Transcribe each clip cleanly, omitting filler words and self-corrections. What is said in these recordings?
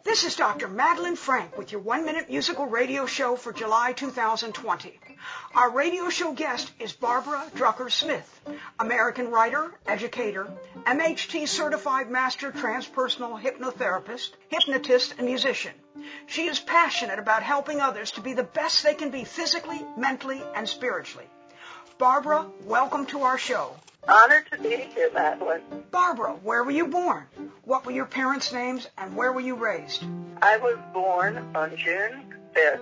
This is Dr. Madeline Frank with your 1-minute musical radio show for July 2020. Our radio show guest is Barbara Drucker-Smith, American writer, educator, MHT certified master transpersonal hypnotherapist, hypnotist, and musician. She is passionate about helping others to be the best they can be physically, mentally, and spiritually. Barbara, welcome to our show. Honored to be here, Madeline. Barbara, where were you born? What were your parents' names, and where were you raised? I was born on June 5th,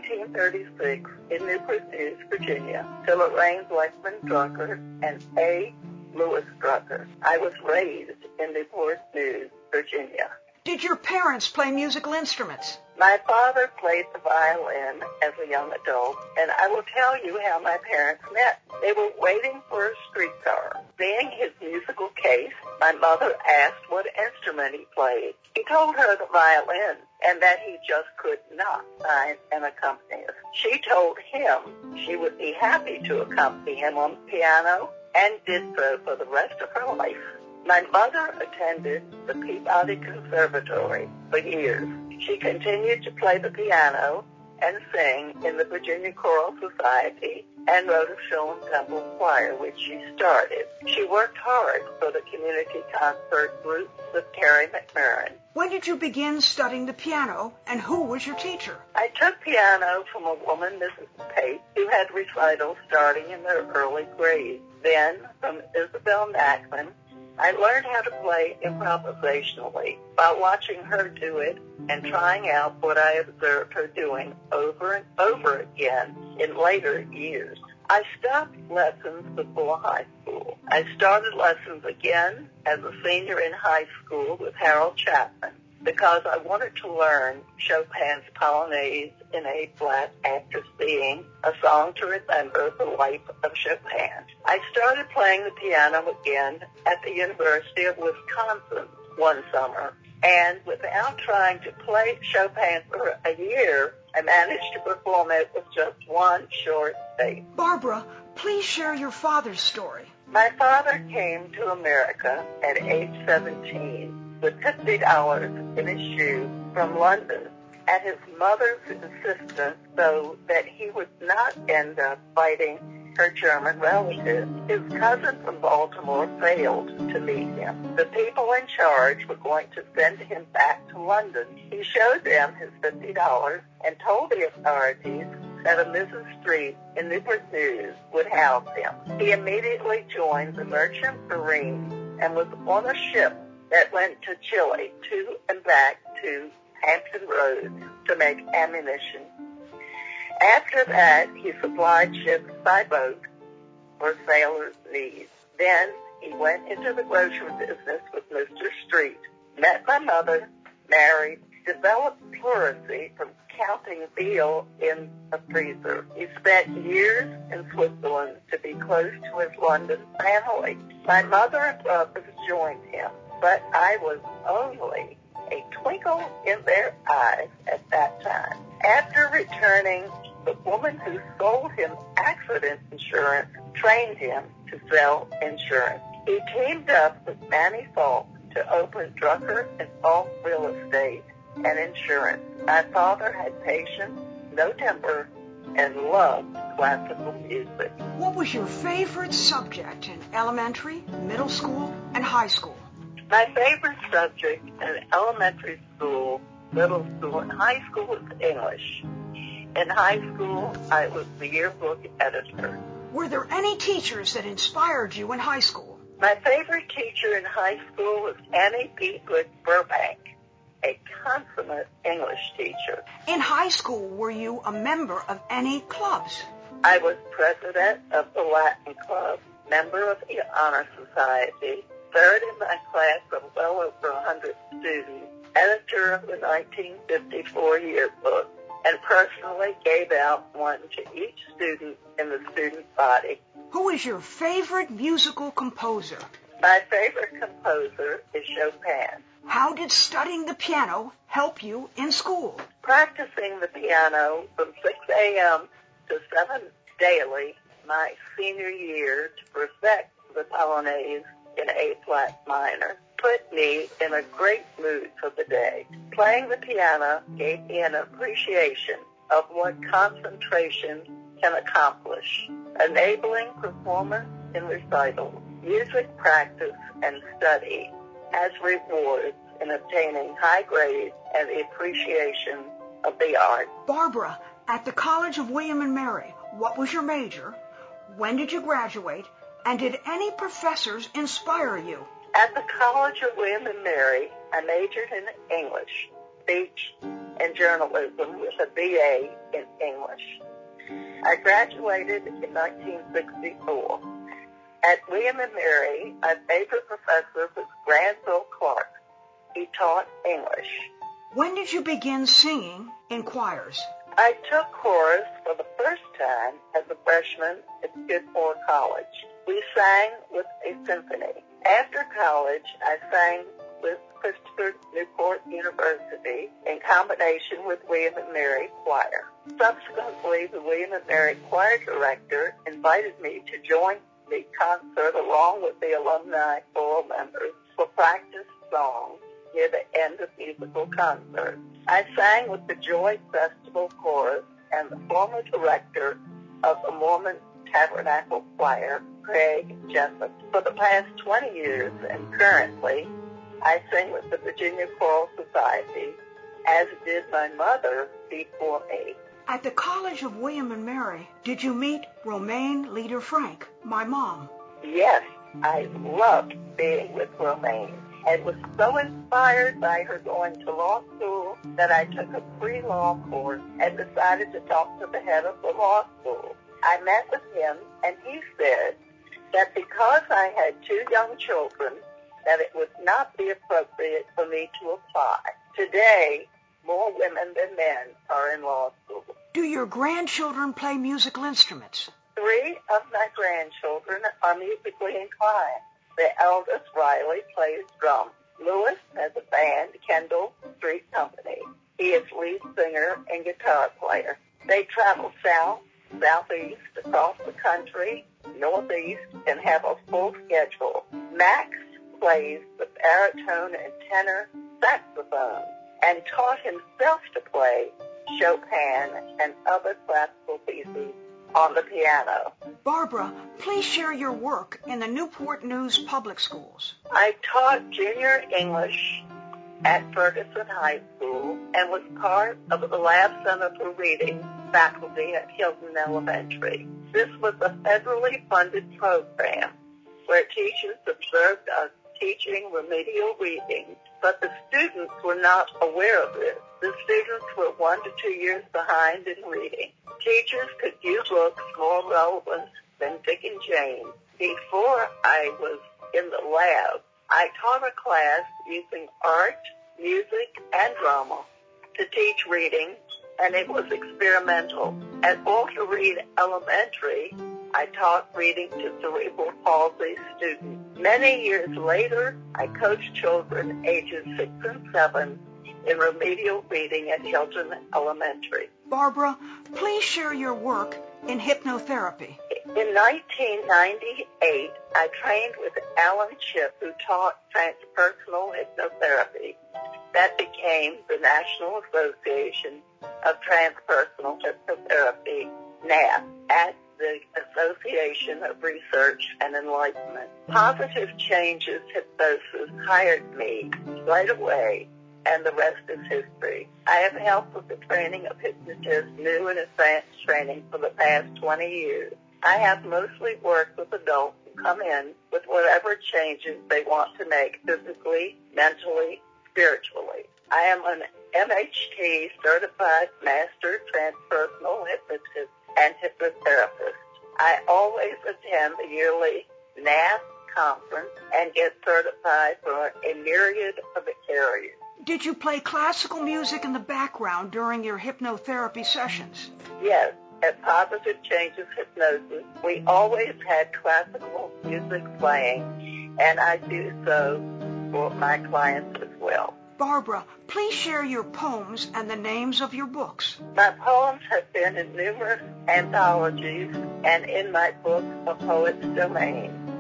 1936, in Newport News, Virginia, to Lorraine Blackman Drucker and A. Lewis Drucker. I was raised in Newport News, Virginia. Did your parents play musical instruments? My father played the violin as a young adult, and I will tell you how my parents met. They were waiting for a streetcar. Seeing his musical case, my mother asked what instrument he played. He told her the violin, and that he just could not find an accompanist. She told him she would be happy to accompany him on the piano, and did so for the rest of her life. My mother attended the Peabody Conservatory for years. She continued to play the piano and sing in the Virginia Choral Society and Rhoda Sholem Temple Choir, which she started. She worked hard for the community concert group with Terry McMurrin. When did you begin studying the piano, and who was your teacher? I took piano from a woman, Mrs. Pate, who had recitals starting in their early grades. Then, from Isabel Nachman, I learned how to play improvisationally by watching her do it and trying out what I observed her doing over and over again in later years. I stopped lessons before high school. I started lessons again as a senior in high school with Harold Chapman because I wanted to learn Chopin's Polonaise in A flat after seeing A Song to Remember the Life of Chopin. I started playing the piano again at the University of Wisconsin one summer, and without trying to play Chopin for a year, I managed to perform it with just one short space. Barbara, please share your father's story. My father came to America at age 17 with $50 in his shoe from London at his mother's insistence, so that he would not end up fighting her German relatives. His cousin from Baltimore failed to meet him. The people in charge were going to send him back to London. He showed them his $50 and told the authorities that a Mrs. Street in Newport News would house him. He immediately joined the Merchant Marine and was on a ship that went to Chile, to and back to Hampton Roads to make ammunition. After that, he supplied ships by boat for sailors' needs. Then he went into the grocery business with Mr. Street, met my mother, married, developed pleurisy from counting veal in a freezer. He spent years in Switzerland to be close to his London family. My mother and brothers joined him, but I was only a twinkle in their eyes at that time. After returning, the woman who sold him accident insurance trained him to sell insurance. He teamed up with Manny Falk to open Drucker and Falk Real Estate and Insurance. My father had patience, no temper, and loved classical music. What was your favorite subject in elementary, middle school, and high school? My favorite subject in elementary school, middle school, and high school was English. In high school, I was the yearbook editor. Were there any teachers that inspired you in high school? My favorite teacher in high school was Annie P. Good Burbank, a consummate English teacher. In high school, were you a member of any clubs? I was president of the Latin Club, member of the Honor Society, third in my class of well over 100 students, editor of the 1954 yearbook, and personally gave out one to each student in the student body. Who is your favorite musical composer? My favorite composer is Chopin. How did studying the piano help you in school? Practicing the piano from 6 a.m. to 7 daily my senior year to perfect the Polonaise in A flat minor. put me in a great mood for the day. Playing the piano gave me an appreciation of what concentration can accomplish, enabling performance in recitals, music practice, and study as rewards in obtaining high grades and the appreciation of the art. Barbara, at the College of William and Mary, what was your major? When did you graduate? And did any professors inspire you? At the College of William and Mary, I majored in English, speech, and journalism with a BA in English. I graduated in 1964. At William and Mary, my favorite professor was Granville Clark. He taught English. When did you begin singing in choirs? I took chorus for the first time as a freshman at Skidmore College. We sang with a symphony. After college, I sang with Christopher Newport University in combination with William and Mary Choir. Subsequently, the William and Mary Choir director invited me to join the concert along with the alumni choral members for practice songs near the end of musical concerts. I sang with the Joy Festival Chorus and the former director of the Mormon Tabernacle Choir, Craig Jessup. For the past 20 years and currently, I sing with the Virginia Choral Society, as did my mother before me. At the College of William and Mary, did you meet Romaine Leader Frank, my mom? Yes, I loved being with Romaine. I was so inspired by her going to law school that I took a pre-law course and decided to talk to the head of the law school. I met with him, and he said that because I had 2 young children, that it would not be appropriate for me to apply. Today, more women than men are in law school. Do your grandchildren play musical instruments? 3 of my grandchildren are musically inclined. The eldest, Riley, plays drums. Lewis has a band, Kendall Street Company. He is lead singer and guitar player. They travel south, southeast, across the country, northeast, and have a full schedule. Max plays the baritone and tenor saxophone and taught himself to play Chopin and other classical pieces on the piano. Barbara, please share your work in the Newport News Public Schools. I taught junior English at Ferguson High School and was part of the Lab Center for Reading faculty at Hilton Elementary. This was a federally funded program where teachers observed us teaching remedial reading, but the students were not aware of this. The students were 1 to 2 years behind in reading. Teachers could use books more relevant than Dick and Jane. Before I was in the lab, I taught a class using art, music, and drama to teach reading, and it was experimental. At Walter Reed Elementary, I taught reading to cerebral palsy students. Many years later, I coached children ages 6 and 7 in remedial reading at Hilton Elementary. Barbara, please share your work in hypnotherapy. In 1998, I trained with Alan Chip, who taught transpersonal hypnotherapy. That became the National Association of Transpersonal Hypnotherapy, NAP, at the Association of Research and Enlightenment. Positive Changes Hypnosis hired me right away, and the rest is history. I have helped with the training of hypnotists, new and advanced training for the past 20 years. I have mostly worked with adults who come in with whatever changes they want to make physically, mentally, spiritually. I am an MHT certified master transpersonal hypnotist and hypnotherapist. I always attend the yearly NAS conference and get certified for a myriad of areas. Did you play classical music in the background during your hypnotherapy sessions? Yes. At Positive Changes Hypnosis, we always had classical music playing, and I do so for my clients as well. Barbara, please share your poems and the names of your books. My poems have been in numerous anthologies and in my book, A Poet's Domain.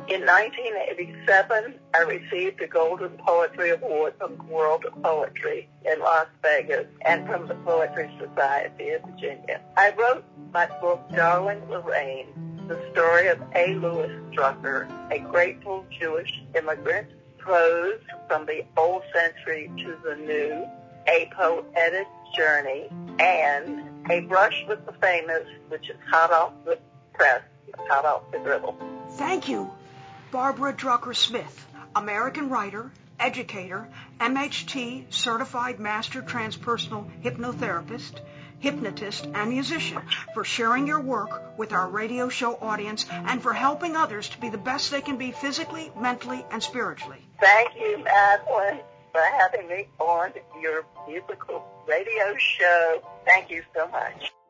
In 1987, I received the Golden Poetry Award from the World of Poetry in Las Vegas and from the Poetry Society of Virginia. I wrote my book, Darling Lorraine, the story of A. Louis Drucker, a grateful Jewish immigrant, prose from the old century to the new, a poetic journey, and a brush with the famous, which is hot off the press, hot off the griddle. Thank you, Barbara Drucker Smith, American writer, educator, MHT certified master transpersonal hypnotherapist, hypnotist, and musician, for sharing your work with our radio show audience and for helping others to be the best they can be physically, mentally, and spiritually. Thank you, Madeline, for having me on your musical radio show. Thank you so much.